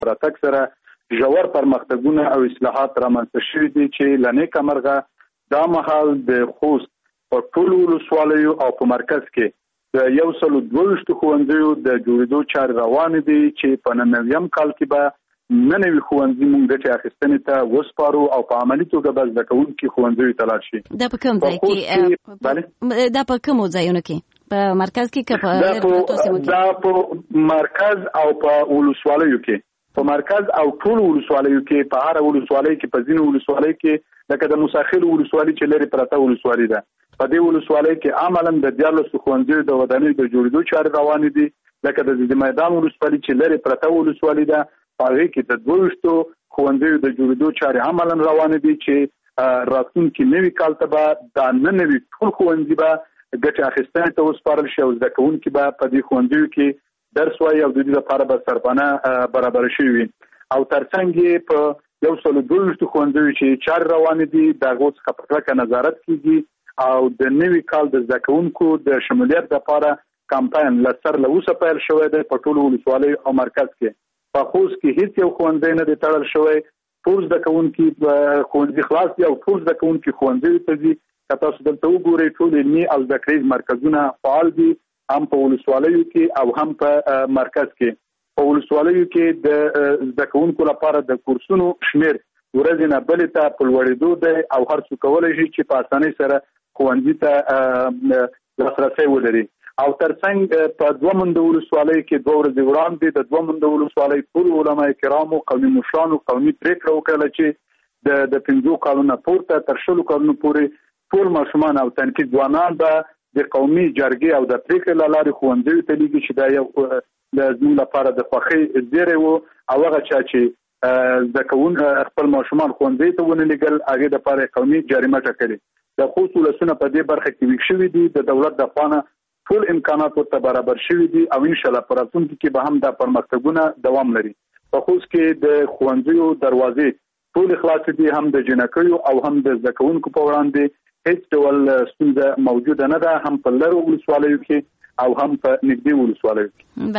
راتګ سره ژور پرمختګونه او اصلاحات رامنځته شوي دي چې له نیکه مرغه دا مهال د خوست په ټولو ولسوالیو او په مرکز کې د 122 ښوونځیو د جوړېدو چارې روانې دي چې په 99م کال کې به 99 ښوونځي موږ ګټې اخیستنې ته وسپارو او په عملي توګه به زده کوونکي ښوونځیو ته لاړ شي. دا په کوم ځای کې دا په کومو ځایونو کې په مرکز کې دا په مرکز او په ولسوالیو کې په مرکز او ټول ولسوالیو کې په هر ولسوالۍ کې په ځینو ولسوالۍ کې لکه د موساخیل ولسوالۍ چې لري پرته ولسوالۍ ده په دې ولسوالۍ کې عملاً د 14 ښوونځیو د ودانۍ د جوړېدو چارې روانې دي لکه د میدان ولسوالۍ چې لري پرته ولسوالۍ ده په هغې کې د 22 ښوونځیو د جوړېدو چارې عملاً روانې دي چې راتلونکي نوي کال ته به دا 99 ټول ښوونځي به ګټې اخیستنې ته وسپارل شي او زده کوونکي به په دې ښوونځیو کې درس وایي او د دې لپاره به سرپناه برابر شوي وي او ترڅنګ په 122 ښوونځیو چې چارې روانې دي د هغو څخه په کلکه نظارت کیږي او د نوي کال د زده کوونکو د شمولیت لپاره کمپاین له سر له اوسه پیل شوی دی په ټولو ولسوالیو او مرکز کې. په خوست کې هیڅ یو ښوونځی نه دی تړل شوی، ټول زده کوونکي ښوونځي خلاص دي او ټول زده کوونکي ښوونځیو ته ځي. که تاسو دلته وګورئ ټول علمي او زده کړیز مرکزونه فعال دي هم په ولسوالیو کې او هم په مرکز کې. په ولسوالیو کې د زده کوونکو لپاره د کورسونو شمیر ورځې نه بلې ته په لوړېدو دی او هر څوک کولی شي چې په اسانۍ سره ښوونځي ته لاسرسی ولري. او ترڅنګ په 2 منده ولسوالۍ کې 2 ورځې وړاندې د 2 منده ولسوالۍ ټول علما کرامو قومي مشرانو قومي پرېکړه وکړه چې د 5 کالونو پورته تر 10 کالونو پورې ټول ماشومان او تنکي ځوانان به د قومي جرګې او د پرېکړې له لارې ښوونځیو ته لیږي چې دا یو د زموږ لپاره د خوښۍ زیری و او هغه چا چې زده کوونکي خپل ماشومان ښوونځي ته ونه لیږل هغې دپاره قومي جریمه ټاکلې. د خوست ولسونه په دې برخه کې ویښ شوي دي، د دولت د خوا نه ټول امکانات ورته برابر شوي دي او انشاءالله په راتلونکي کې به هم دا پرمختګونه دوام لري. په خوست کې د ښوونځیو دروازې ټولې خلاصې دي، هم د جنکیو او هم د زده کوونکو په وړاندې هیڅ ډول ستونزه موجوده نه ده، هم په لرو ولسوالیو کې او هم په نږدې ولسوالیو کې.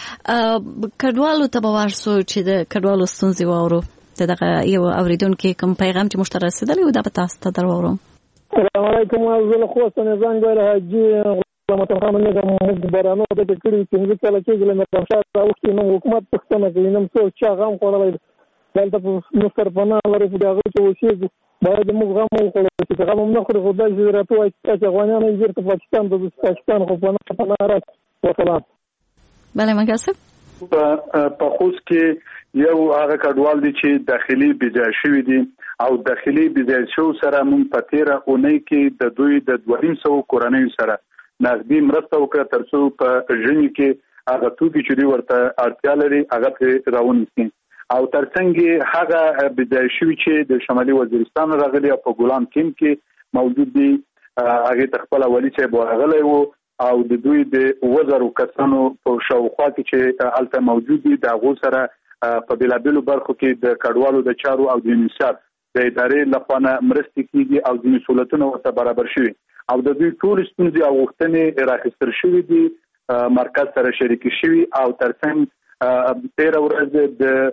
بله، کډوالو ته به ورسو چې د کډوالو ستونزې واورو. دغه یو اوریدونکي کوم پیغام چې موږ ته رسېدلی و دا به تاسو ته در واورم. السلام علیکم. زه له خوست نه زنګ ویل حاجي غلام خان نه موږ برانو د کړي چې کله کې له مرشد راوښتي نو حکومت پښتنه کوي نو څو چا غم خوړلای دلته په مستر پناه لري په دغه کې وشي باید موږ غم وکړو چې غم نه خوري خدای دې راټوي چې افغانان یې ورته پاکستان د پاکستان خو پناه راځي. وسلام. بله منګاسب په خوست کې یو هغه کډوال دي چې داخلي بيځای شوي دي او داخلي بيځای شو سره موږ په 13 اونۍ کې د دوی د 200 کورنۍ سره نغدي مرسته وکړه ترڅو په ژوند کې هغه توکي چې ورته اړتیا لري هغه په راونیسي. او ترڅنګ هغه بيځای شوي چې د شمالي وزیرستان راغلي او په ګولان کیم کې موجود دي هغه تخپل ولی چې راغلی وو او د دوی د 1000 کسانو په شاوخوا کې چې الته موجود دي د هغو سره په بلابلو برخو کې د کډوالو د چارو او د یونیسف د ادارې لخوا مرستې کیږي او د مسؤلیتونو ورته برابر شوي او د دوی ټول ستونزې او غوښتنې راخیستل شوي دي مرکز سره شریک شوي او ترڅنګ 13 ورځې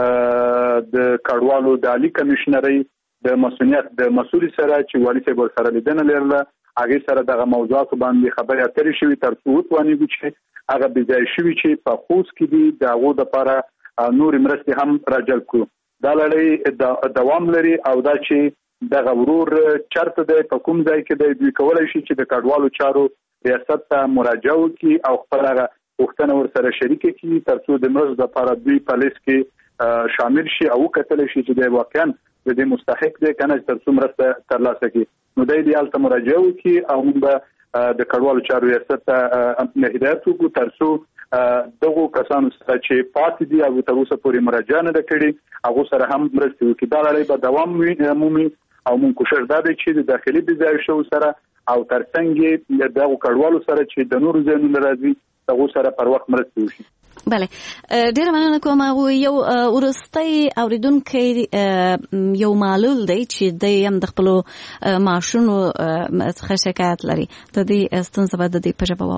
د کډوالو د عالی کمشنري د مسؤلیت د مسؤل سره چې والی صاحب سره لیدنه لرله هغه سره دغه موضوعات باندې خبرې اترې شوي ترڅو وتوانیږي چې هغه بيځای شوي چې په خوست کې دي دغه د لپاره نور مرستې هم راجلب کړو. دا لړۍ دوام لري او دا چې دغه ورور چرته دی په کوم ځای کې دی دوی کولای شي چې د کډوالو چارو ریاست ته مراجعه وکړي او خپل هغه غوښتنه ورسره شریک کړي ترڅو د مرستې لپاره دوی په لیست کې شامل شي او کتل شي چې د واقعا د دې مستحق دي کنه ترڅو مرسته ترلاسه کړي. نو د دې الته مراجعه وکړي او موږ د کډوالو چارو ریاست ته هدایت وکړو ترڅو دغه کسانو سره چې پاتې دي او تر اوسه پورې مراجعه نه کړي هغه سره هم مرسته وکړي. دا لړۍ به دوام مومي او موږ کوشش دا دی چې د داخلي بيځای شو سره او ترڅنګ دغه کډوالو سره چې د نورو ځایونو راځي هغه سره پر وخت مرسته وشي. بله، ډیره مننه کوم. یو ورستی اوریدونکي یو معلول دی چې د هم د خپل معاشونو څخه شکایت لري. د دې ستونزه به د دې په ژبه واورو.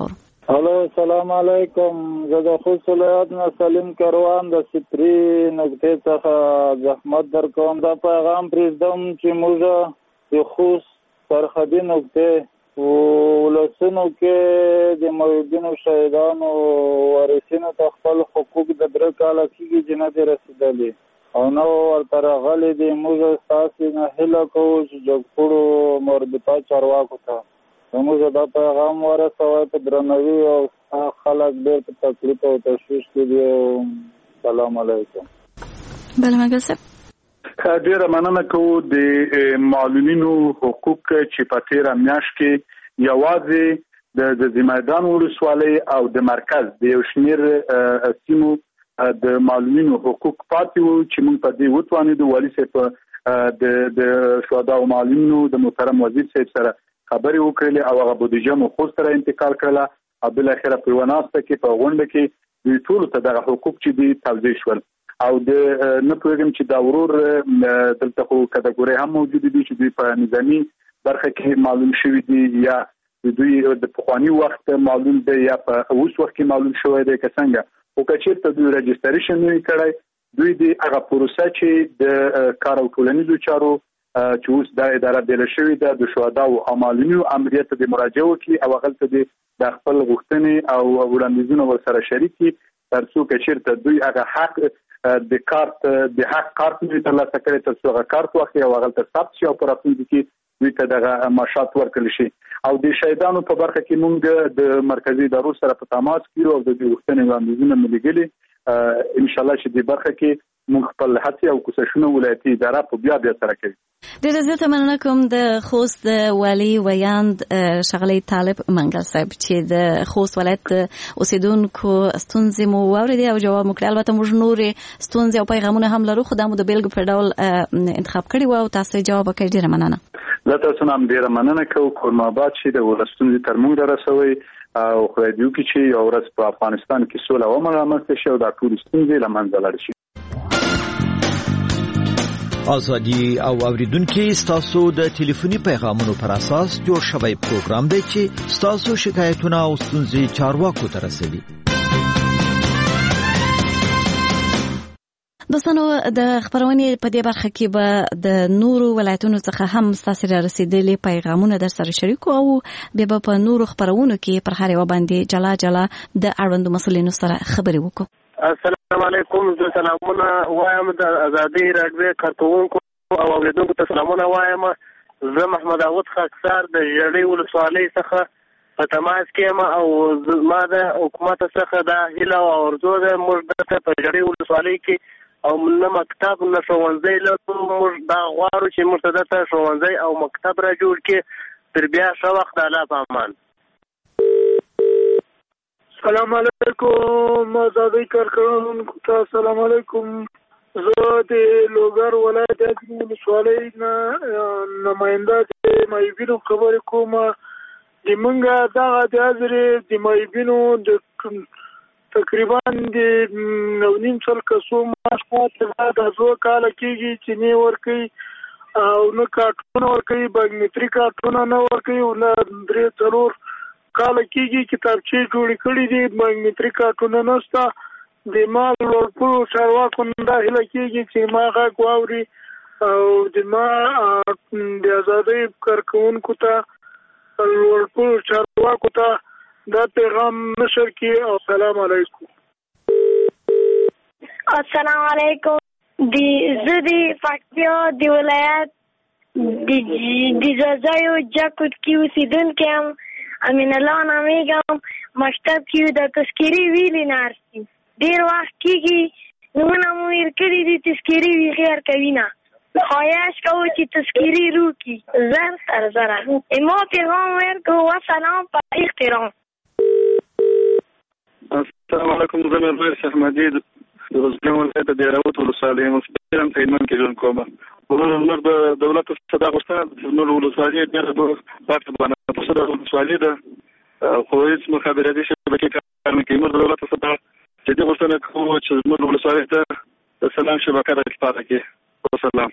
الو السلام علیکم. زه د خوست ولایت نه سلیم کروان د سپری نقطې څخه زحمت درکوم. دا پیغام پرېږدم چې موږ د خوست سرحدي نقطې ولسونو کې د موجودینو شهیدانو وارثینو ته خپل حقوق د 3 کاله کېږي چې نه دي رسېدلي او نو ورته راغلي دي. موږ ستاسې نه هیله کوو چې جګپوړو مربوطه چارواکو ته موږ دا پیغام ورسوئ په درناوي او خلک ډېر په تکلیف او تشویش کې دي. سلام علیکم. بله مګل صاحب ډیره مننه کوو د معلولینو حقوق چې په تیره میاشت کې یوازې د زمیدان ولسوالۍ او د مرکز د یو شمېر سیمو د معلولینو حقوق پاتې وو چې موږ په دې وتوانېدو. والي صاحب د شهدا او معلولینو د محترم وزیر صاحب سره خبرې وکړلې او هغه بودیجه مو خوست سره انتقال کړله او بل اخره په وناسته کې په غونډه کې دوی ټول ته دغه حقوق چې دي توضیح شول او د نه پوهېږم چې دا ورور دلته خو کټګورۍ هم موجود دي چې دوی په نظامي برخه کې معلوم شوي دي یا دوی د پخواني وخت معلوم دی یا په اوس وخت کې معلوم شوی دی که څنګه او که چېرته دوی رجسټریشن نه وي کړی دوی د هغه پروسه چې د کار او ټولنیزو چارو چې اوس دا اداره بیله شوې ده د شهداو او معلولینو امریت ته د مراجعه وکړي او هغلته د خپل غوښتنې او وړاندیزونه ورسره شریک کړي تر څو که چېرته دوی هغه حق د حق کارت نه ترلاسه کړي تر څو هغه کارت واخلي او هغلته ثبت شي او په راتلونکي کې دوی ته دغه معاشات ورکړل شي. او د شهیدانو په برخه کې موږ د مرکزي ادارو سره په تماس کې او د دې غوښتنې وړاندیزونه مو لېږلي. ان شاء الله چې د برخه کې موږ خپل هڅې او کوششونه ولایتي اداره په بیا سره کوي. ډېره زیاته مننه کوم د خوست د والي ویاند ښاغلی طالب منګل صاحب چې د خوست ولایت اوسیدونکو ستونزې مو واورېدې او جواب مو کړی. البته موږ نورې ستونزې او پیغامونه هم لرو خو دا مو د بیلګې په ډول انتخاب کړي وو او تاسو جواب وکړئ. ډېره مننه. زه تاسو نه هم ډېره مننه کوم. کورما آباد چې د ولس ستونزې تر موږ رسوي او خدای دې وکړي چې یو ورځ په افغانستان کې سوله ومرامنځته شي او دا ټول ستونزې له منځه لاړې شي. ازادي او اوریدونکو ستاسو د ټلیفوني پیغامونو پر اساس جوړ شوی پروګرام دی چې ستاسو شکایتونه او ستونزې چارواکو ته رسوي. دوستانو د خبرونې په دې برخه کې به د نورو ولایتونو څخه هم ستاسو را رسیدلي پیغامونه در سره شریکو او بیا به په نورو خبرونو کې پر هر یو باندې جلا جلا د اړوندو مسولینو سره خبرې وکړو. السلام علیکم. زه سلامونه وایم د ازادي راډیو کارکونکو او اوریدونکو ته سلامونه وایم. زه محمد عوض خاکسار د ژړۍ ولسوالۍ څخه په تماس کې یم او ما د حکومت څخه دا هیله او ارزو ده موږ دلته په ژړۍ ولسوالۍ کې او نه مکتب نه ښوونځی لرو. موږ دا غواړو چې موږ ته دلته ښوونځی او مکتب را جوړ کړي. تر بیا ښه وخت. الله په امان. السلام علیکم آزادی کارکونکو ته السلام علیکم. زه د لوګر ولایت د ولسوالۍ نه نماینده د معیوبینو خبرې کوم. د منګه دغه د حاضرې د معیوبینو د تقریبا د 9.5 کسو معاش پاتې د 2 کاله کېږي چې نه ورکوي او نه کارتونه ورکوي بایومټریک کارتونه نه ورکوي او نه 3-4 کاله کېږي کتابچې جوړې کړي دي بایومټریک کارتونه نشته. د ما لوړپوړو چارواکو نه دا هیله کېږي چې ما غږ واوري او د ما د ازادۍ کارکونکو ته لوړپوړو چارواکو ته دا پیغام نشر کړي. او السلام علیکم. السلام علیکم. زه د پکتیا د ولایت د ځاځیو جاکوت کې اوسېدونکی یم. امین الله نامیږم. مکتب کې د تذکرې ویلې نه ارسي ډېر وخت کېږي نومونه مو هېر کړي دي. تذکرې ویښې ورکوي نه. خواهش کوو چې تذکرې روکړي زر تر زره. ما پیغام ورکړو وسلام په احترام. السلام علیکم. زه میرویس احمدي د روزګان ولایت د دهراوت ولسوالۍ مسؤل په هلمند کې ژوند کوم. موږ د دولت څخه دا غوښتنه د نورو ولسوالۍ ډېره پاتې باندې په سره ولسوالۍ ده خو هېڅ مخابراتي شبکې کار نه کوي. موږ د دولت څخه جدي غوښتنه کوو چې موږ ولسوالۍ ته د سلام شبکه راپاتې کړي. وسلام.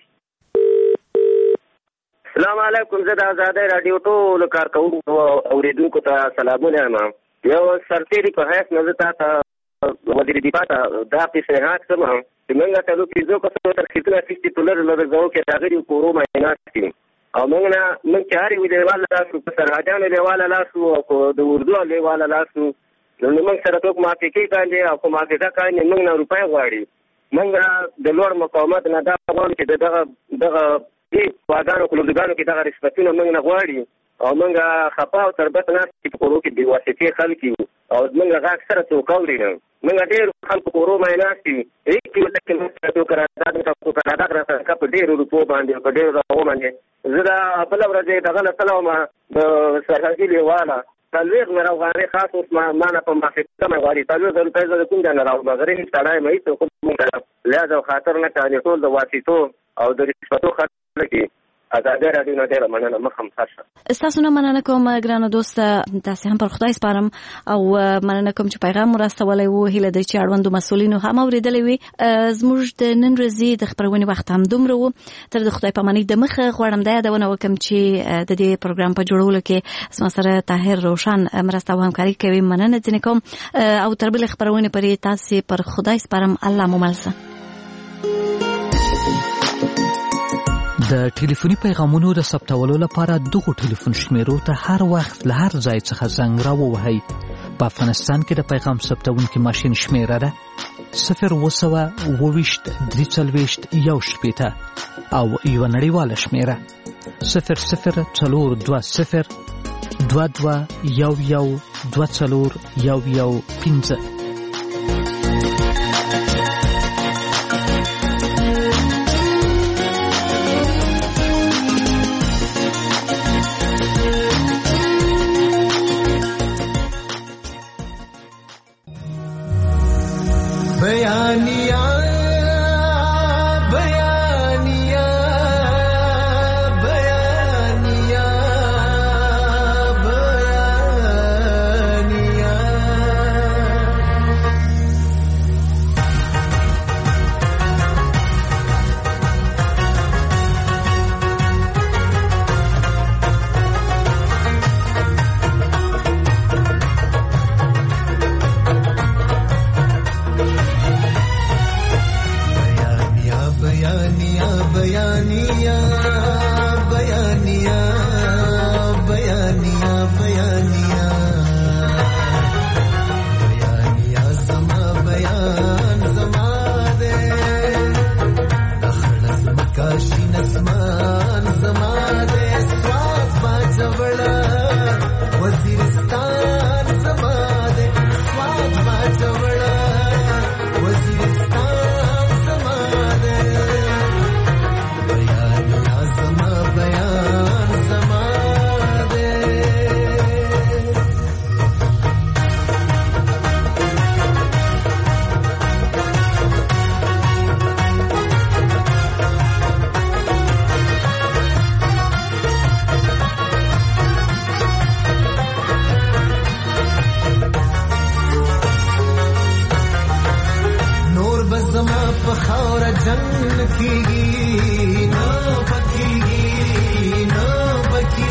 السلام علیکم. زه د ازادۍ راډیو ټولو کارکونکو او اوریدونکو ته سلامونه یم. یو سرتیری په حیث نه زه تاته وزیر دفاع ته دا پیشنهاد کوم چې موږ ته 15 کسانو ترخیصونه اخیستي په لرې لرې ځایونو کې راغلي کورو معاینات دي او موږ چې هر یو لیواله لاسو په سرحدیانو لیواله لاسو او د اردو لیواله لاسو نو موږ سره څوک موافقې کاندي او کوم موافقه کاندي موږ نه روپۍ غواړي موږ د لوړ مقاومت نه دا غواړو چې دغه واګانو کلوګانو کې دغه رشوتونه موږ نه غواړي او موږ خپه او تربت نه چې کورو کې د واسطې خلک یو او موږ هغه اکثره څوک اوري نه موږ ډېر خلکو کورو معاینات دي هیڅ کې لکه موږ څوک راځي راځي په ډېرو روپو باندې په ډېرو راو باندې زه دا بل ورځ دغه تلوم د سرحدي لیواله تلویغ مې راوغانې خاص اوس ما نه په موافقه مې غواړي تلویغ روپۍ زه کوم ځای نه راوغاغرې سړی مې هېڅ خود مونږ لحاظ او خاطر نه کوي ټول د واسطو او د رشوتو خلک دي ازادي راډیو نه ډېره مننه مخم ښه ستاسو نه مننه کوم ګرانو دوست تاسې هم پر خدای سپارم او مننه کوم چې پیغام مو راستولی و هیله ده چې اړوندو مسؤلینو هم اورېدلی وي زموږ د نن ورځې د خپرونې وخت هم دومره و تر د خدای پامانۍ د مخه غواړم دا یادونه وکړم چې د دې پروګرام په جوړولو کې زما سره طاهر روشن مرسته او همکاري کوي مننه ځینې کوم او تر بلې خپرونې پورې تاسې پر خدای سپارم الله مو مل شه. د ټلیفوني پیغامونو د ثبتولو لپاره دغه ټلیفون شمیرو ته هر وخت له هر ځای څخه زنګ راووهئ. په افغانستان کې د پیغام ثبتونکي ماشین شمیره ده 020 23 1 او یو نړیواله شمیره 00 22 11 24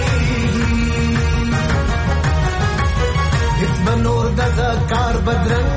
کار بدرنګ